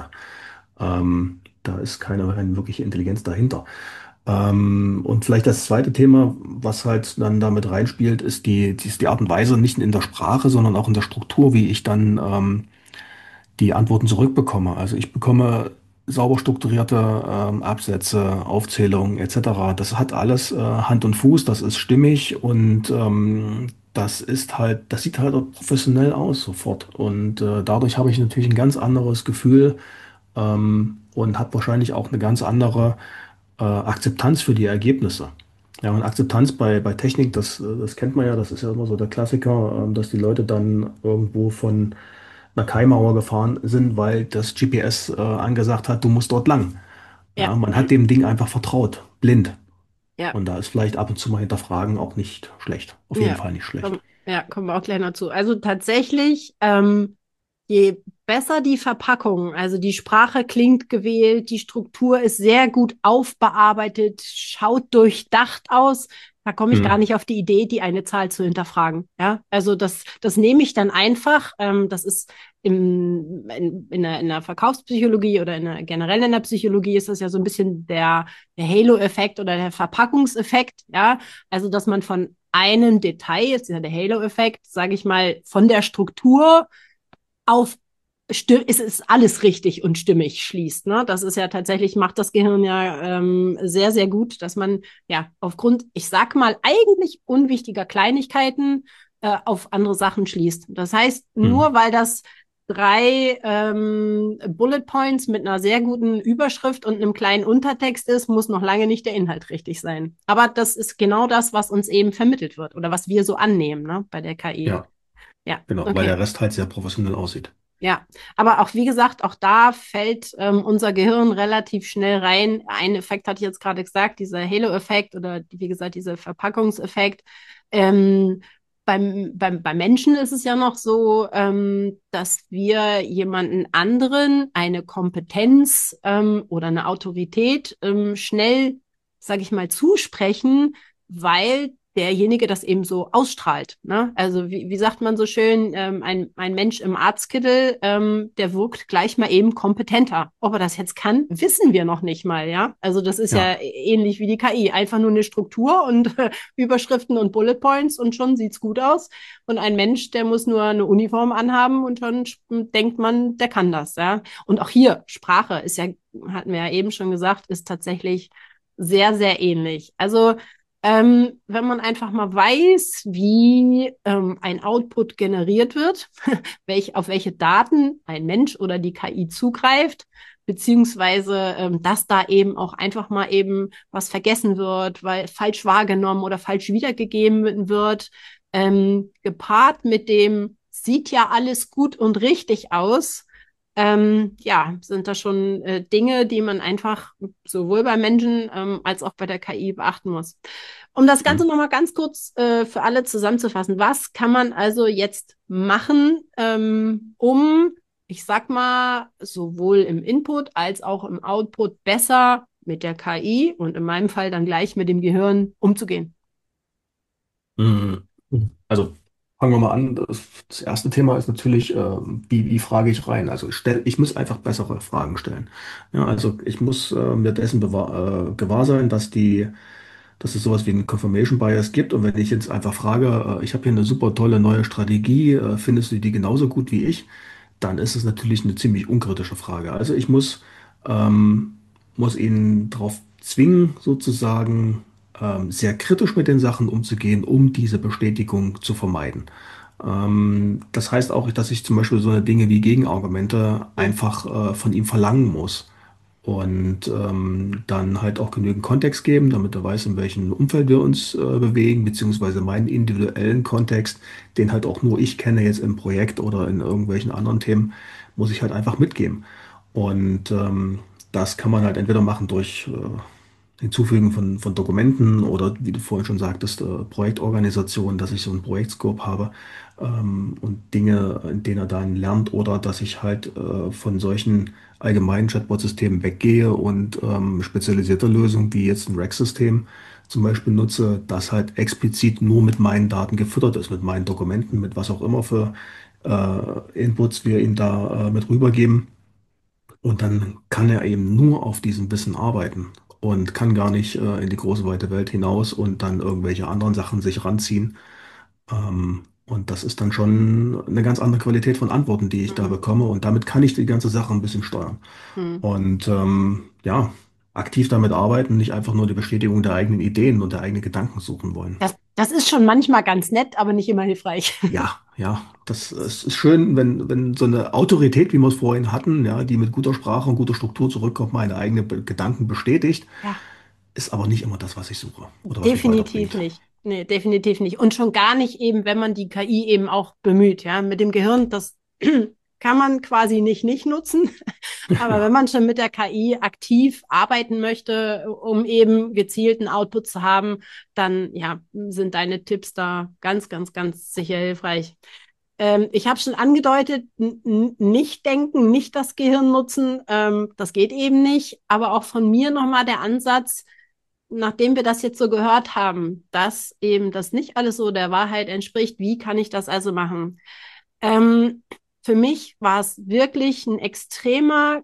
Ähm, da ist keine, keine wirkliche Intelligenz dahinter. Ähm, und vielleicht das zweite Thema, was halt dann damit reinspielt, ist die, die, ist die Art und Weise, nicht in der Sprache, sondern auch in der Struktur, wie ich dann ähm, die Antworten zurückbekomme. Also ich bekomme sauber strukturierte ähm, Absätze, Aufzählungen et cetera. Das hat alles äh, Hand und Fuß, das ist stimmig und ähm, das ist halt, das sieht halt auch professionell aus sofort. Und äh, dadurch habe ich natürlich ein ganz anderes Gefühl ähm, und habe wahrscheinlich auch eine ganz andere äh, Akzeptanz für die Ergebnisse. Ja, und Akzeptanz bei, bei Technik, das, äh, das kennt man ja, das ist ja immer so der Klassiker, ähm, dass die Leute dann irgendwo von einer Kaimauer gefahren sind, weil das G P S äh, angesagt hat, du musst dort lang. ja, Ja, man hat dem Ding einfach vertraut, blind. ja. Und da ist vielleicht ab und zu mal hinterfragen auch nicht schlecht. Auf jeden Ja, Fall nicht schlecht. komm, ja, kommen wir auch gleich noch zu. Also tatsächlich, ähm, je besser die Verpackung, also die Sprache klingt gewählt, die Struktur ist sehr gut aufbearbeitet, schaut durchdacht aus. Da komme ich gar Hm. nicht auf die Idee, die eine Zahl zu hinterfragen. Ja, also das, das nehme ich dann einfach. Ähm, das ist im, in, in, der, in der Verkaufspsychologie oder in der, generell in der Psychologie ist das ja so ein bisschen der, der Halo-Effekt oder der Verpackungseffekt. Ja, also dass man von einem Detail, jetzt ist ja der Halo-Effekt, sage ich mal, von der Struktur auf es ist alles richtig und stimmig schließt. Ne? Das ist ja tatsächlich, macht das Gehirn ja ähm, sehr, sehr gut, dass man ja aufgrund, ich sag mal, eigentlich unwichtiger Kleinigkeiten äh, auf andere Sachen schließt. Das heißt, nur Hm. weil das drei ähm, Bullet Points mit einer sehr guten Überschrift und einem kleinen Untertext ist, muss noch lange nicht der Inhalt richtig sein. Aber das ist genau das, was uns eben vermittelt wird oder was wir so annehmen, ne, bei der K I. Ja, Ja, genau, weil okay. der Rest halt sehr professionell aussieht. Ja, aber auch wie gesagt, auch da fällt ähm, unser Gehirn relativ schnell rein. Ein Effekt hatte ich jetzt gerade gesagt, dieser Halo-Effekt oder wie gesagt, dieser Verpackungseffekt. Ähm, beim, beim, beim Menschen ist es ja noch so, ähm, dass wir jemanden anderen eine Kompetenz ähm, oder eine Autorität ähm, schnell, sage ich mal, zusprechen, weil derjenige das eben so ausstrahlt. Ne? Also wie, wie sagt man so schön, ähm, ein, ein Mensch im Arztkittel, ähm, der wirkt gleich mal eben kompetenter. Ob er das jetzt kann, wissen wir noch nicht mal. Ja, also das ist ja Ja, ähnlich wie die K I, einfach nur eine Struktur und äh, Überschriften und Bullet Points und schon sieht's gut aus. Und ein Mensch, der muss nur eine Uniform anhaben und dann denkt man, der kann das. Ja, und auch hier Sprache ist ja, hatten wir ja eben schon gesagt, ist tatsächlich sehr, sehr ähnlich. Also ähm, wenn man einfach mal weiß, wie ähm, ein Output generiert wird, welch, auf welche Daten ein Mensch oder die K I zugreift, beziehungsweise ähm, dass da eben auch einfach mal eben was vergessen wird, weil falsch wahrgenommen oder falsch wiedergegeben wird, ähm, gepaart mit dem sieht ja alles gut und richtig aus. Ähm, ja, sind da schon äh, Dinge, die man einfach sowohl bei Menschen ähm, als auch bei der K I beachten muss. Um das Ganze Mhm. nochmal ganz kurz äh, für alle zusammenzufassen, was kann man also jetzt machen, ähm, um, ich sag mal, sowohl im Input als auch im Output besser mit der K I und in meinem Fall dann gleich mit dem Gehirn umzugehen? Mhm. Also fangen wir mal an. Das, das erste Thema ist natürlich, ähm, wie, wie frage ich rein? Also ich, stell, ich muss einfach bessere Fragen stellen. Ja, also ich muss äh, mir dessen bewahr, äh, gewahr sein, dass die, dass es sowas wie einen Confirmation Bias gibt. Und wenn ich jetzt einfach frage, äh, ich habe hier eine super tolle neue Strategie, äh, findest du die genauso gut wie ich? Dann ist es natürlich eine ziemlich unkritische Frage. Also ich muss, ähm, muss ihn darauf zwingen, sozusagen ähm, sehr kritisch mit den Sachen umzugehen, um diese Bestätigung zu vermeiden. Ähm, das heißt auch, dass ich zum Beispiel so eine Dinge wie Gegenargumente Hm. einfach äh, von ihm verlangen muss. Und ähm, dann halt auch genügend Kontext geben, damit er weiß, in welchem Umfeld wir uns äh, bewegen, beziehungsweise meinen individuellen Kontext, den halt auch nur ich kenne jetzt im Projekt oder in irgendwelchen anderen Themen, muss ich halt einfach mitgeben. Und ähm, das kann man halt entweder machen durch äh, Hinzufügen von, von Dokumenten oder wie du vorhin schon sagtest, äh, Projektorganisation, dass ich so einen Projektscope habe ähm, und Dinge, in denen er dann lernt oder dass ich halt äh, von solchen allgemeinen Chatbot-Systemen weggehe und ähm, spezialisierte Lösungen wie jetzt ein Rack-System zum Beispiel nutze, das halt explizit nur mit meinen Daten gefüttert ist, mit meinen Dokumenten, mit was auch immer für äh, Inputs wir ihm da äh, mit rübergeben. Und dann kann er eben nur auf diesem Wissen arbeiten und kann gar nicht äh, in die große weite Welt hinaus und dann irgendwelche anderen Sachen sich ranziehen. Ähm, und das ist dann schon eine ganz andere Qualität von Antworten, die ich da Hm. bekomme. Und damit kann ich die ganze Sache ein bisschen steuern. Hm. Und ähm, ja, aktiv damit arbeiten, nicht einfach nur die Bestätigung der eigenen Ideen und der eigenen Gedanken suchen wollen. Das, das ist schon manchmal ganz nett, aber nicht immer hilfreich. Ja, ja, das, es ist schön, wenn, wenn so eine Autorität, wie wir es vorhin hatten, ja, die mit guter Sprache und guter Struktur zurückkommt, meine eigenen Be- Gedanken bestätigt, Ja. ist aber nicht immer das, was ich suche oder was mich Definitiv weiterbringt. nicht. Nee, definitiv nicht. Und schon gar nicht eben, wenn man die K I eben auch bemüht, ja. Mit dem Gehirn, das kann man quasi nicht nicht nutzen. Aber wenn Ja, man schon mit der K I aktiv arbeiten möchte, um eben gezielten Output zu haben, dann ja, sind deine Tipps da ganz, ganz, ganz sicher hilfreich. Ähm, ich habe schon angedeutet, nicht denken, nicht das Gehirn nutzen, ähm, das geht eben nicht. Aber auch von mir nochmal der Ansatz, nachdem wir das jetzt so gehört haben, dass eben das nicht alles so der Wahrheit entspricht, wie kann ich das also machen? Ähm, für mich war es wirklich ein extremer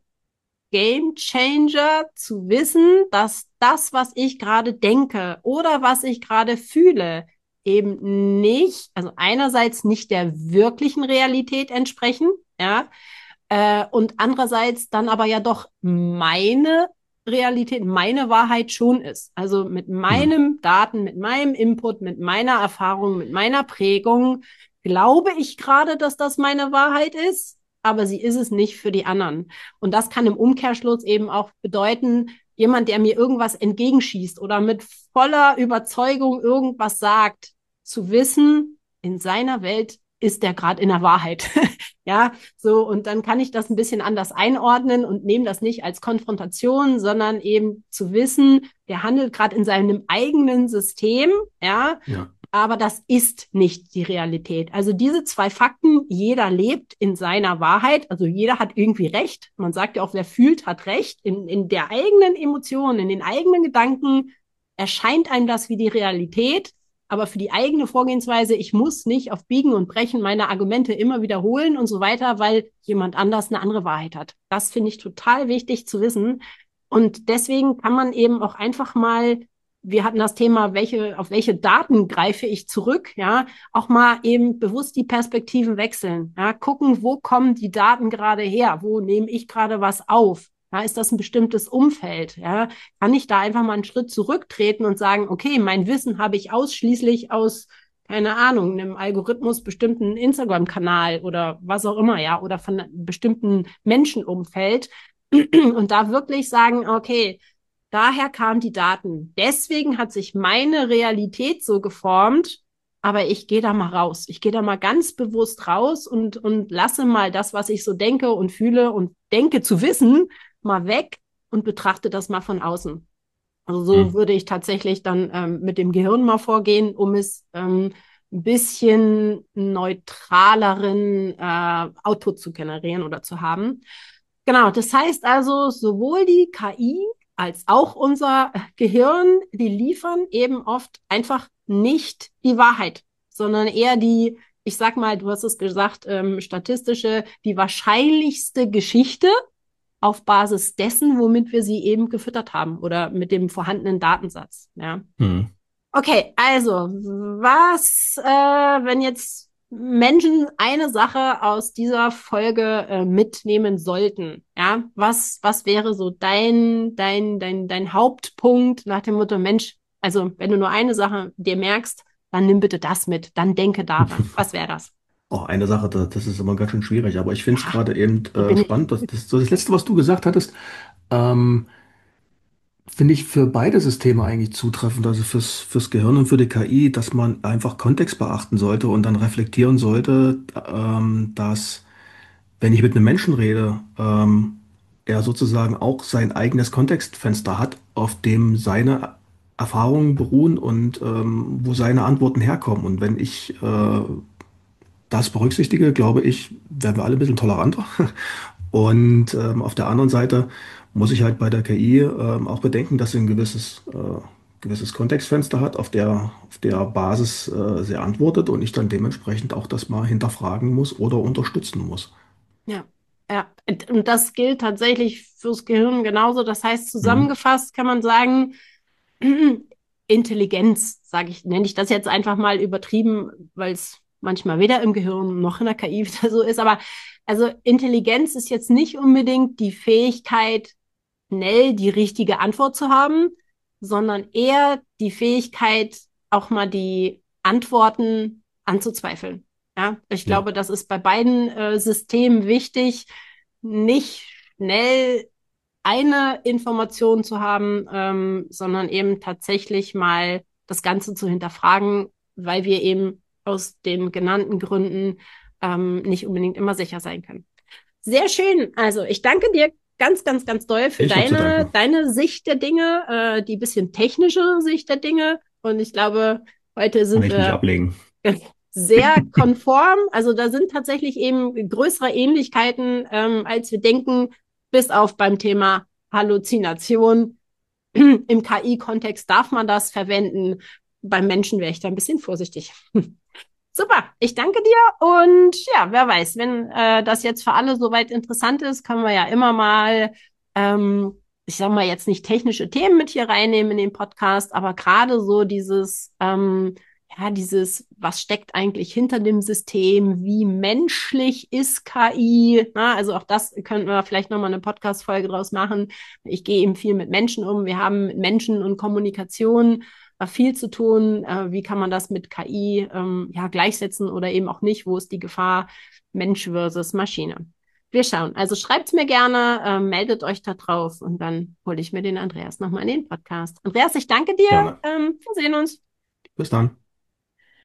Game Changer zu wissen, dass das, was ich gerade denke oder was ich gerade fühle, eben nicht, also einerseits nicht der wirklichen Realität entsprechen, ja, äh, und andererseits dann aber ja doch meine Realität, meine Wahrheit schon ist. Also mit hm, meinem Daten, mit meinem Input, mit meiner Erfahrung, mit meiner Prägung glaube ich gerade, dass das meine Wahrheit ist, aber sie ist es nicht für die anderen. Und das kann im Umkehrschluss eben auch bedeuten, jemand, der mir irgendwas entgegenschießt oder mit voller Überzeugung irgendwas sagt, zu wissen, in seiner Welt ist der gerade in der Wahrheit. Ja, so, und dann kann ich das ein bisschen anders einordnen und nehme das nicht als Konfrontation, sondern eben zu wissen, der handelt gerade in seinem eigenen System, ja, ja, aber das ist nicht die Realität. Also diese zwei Fakten, jeder lebt in seiner Wahrheit, also jeder hat irgendwie Recht. Man sagt ja auch, wer fühlt, hat Recht. In, in der eigenen Emotion, in den eigenen Gedanken erscheint einem das wie die Realität. Aber für die eigene Vorgehensweise, ich muss nicht auf Biegen und Brechen meine Argumente immer wiederholen und so weiter, weil jemand anders eine andere Wahrheit hat. Das finde ich total wichtig zu wissen. Und deswegen kann man eben auch einfach mal, wir hatten das Thema, welche, auf welche Daten greife ich zurück, ja, auch mal eben bewusst die Perspektiven wechseln, ja, gucken, wo kommen die Daten gerade her, wo nehme ich gerade was auf, ja, ist das ein bestimmtes Umfeld, ja, kann ich da einfach mal einen Schritt zurücktreten und sagen, okay, mein Wissen habe ich ausschließlich aus, keine Ahnung, einem Algorithmus bestimmten Instagram-Kanal oder was auch immer, ja, oder von einem bestimmten Menschenumfeld, Und da wirklich sagen, okay, daher kamen die Daten. Deswegen hat sich meine Realität so geformt, aber ich gehe da mal raus. Ich gehe da mal ganz bewusst raus und, und lasse mal das, was ich so denke und fühle und denke zu wissen, mal weg und betrachte das mal von außen. Also so Hm. würde ich tatsächlich dann ähm, mit dem Gehirn mal vorgehen, um es ähm, ein bisschen neutraleren äh, Output zu generieren oder zu haben. Genau, das heißt also, sowohl die K I als auch unser Gehirn, die liefern eben oft einfach nicht die Wahrheit, sondern eher die, ich sag mal, du hast es gesagt, ähm, statistische, die wahrscheinlichste Geschichte auf Basis dessen, womit wir sie eben gefüttert haben oder mit dem vorhandenen Datensatz. Ja. Hm. Okay, also was, äh, wenn jetzt Menschen eine Sache aus dieser Folge äh, mitnehmen sollten? Ja, was, was wäre so dein, dein, dein, dein Hauptpunkt nach dem Motto, Mensch, also wenn du nur eine Sache dir merkst, dann nimm bitte das mit, dann denke daran. Was wäre das? Oh, eine Sache, da- das ist immer ganz schön schwierig, aber ich finde es Ja, gerade eben so äh, bin ich. spannend, dass das, so das Letzte, was du gesagt hattest, ähm, finde ich für beide Systeme eigentlich zutreffend, also fürs, fürs Gehirn und für die K I, dass man einfach Kontext beachten sollte und dann reflektieren sollte, ähm, dass, wenn ich mit einem Menschen rede, ähm, er sozusagen auch sein eigenes Kontextfenster hat, auf dem seine Erfahrungen beruhen und ähm, wo seine Antworten herkommen. Und wenn ich äh, das berücksichtige, glaube ich, werden wir alle ein bisschen toleranter. Und ähm, auf der anderen Seite muss ich halt bei der K I ähm, auch bedenken, dass sie ein gewisses, äh, gewisses Kontextfenster hat, auf der, auf der Basis äh, sie antwortet und ich dann dementsprechend auch das mal hinterfragen muss oder unterstützen muss. Ja, ja. Und und das gilt tatsächlich fürs Gehirn genauso. Das heißt, Mhm. zusammengefasst kann man sagen, Intelligenz, sage ich, nenne ich das jetzt einfach mal übertrieben, weil es manchmal weder im Gehirn noch in der K I wieder so ist. Aber also Intelligenz ist jetzt nicht unbedingt die Fähigkeit, schnell die richtige Antwort zu haben, sondern eher die Fähigkeit, auch mal die Antworten anzuzweifeln. Ja, ich Ja. glaube, das ist bei beiden äh, Systemen wichtig, nicht schnell eine Information zu haben, ähm, sondern eben tatsächlich mal das Ganze zu hinterfragen, weil wir eben aus den genannten Gründen ähm, nicht unbedingt immer sicher sein können. Sehr schön. Also ich danke dir ganz, ganz, ganz doll für Ich habe zu deine, danken. deine Sicht der Dinge, äh, die bisschen technischere Sicht der Dinge. Und ich glaube, heute Kann sind ich mich wir ablegen. sehr konform. Also da sind tatsächlich eben größere Ähnlichkeiten, ähm, als wir denken, bis auf beim Thema Halluzination. Im K I-Kontext darf man das verwenden. Beim Menschen wäre ich da ein bisschen vorsichtig. Super, ich danke dir und ja, wer weiß, wenn äh, das jetzt für alle soweit interessant ist, können wir ja immer mal, ähm, ich sag mal jetzt nicht technische Themen mit hier reinnehmen in den Podcast, aber gerade so dieses, ähm, ja, dieses, was steckt eigentlich hinter dem System, wie menschlich ist K I, na, also auch das könnten wir vielleicht nochmal eine Podcast-Folge draus machen. Ich gehe eben viel mit Menschen um, wir haben mit Menschen und Kommunikation viel zu tun. Äh, wie kann man das mit K I ähm, ja, gleichsetzen oder eben auch nicht? Wo ist die Gefahr Mensch versus Maschine? Wir schauen. Also schreibt mir gerne, äh, meldet euch da drauf und dann hole ich mir den Andreas nochmal in den Podcast. Andreas, ich danke dir. Gerne. Ähm, wir sehen uns. Bis dann.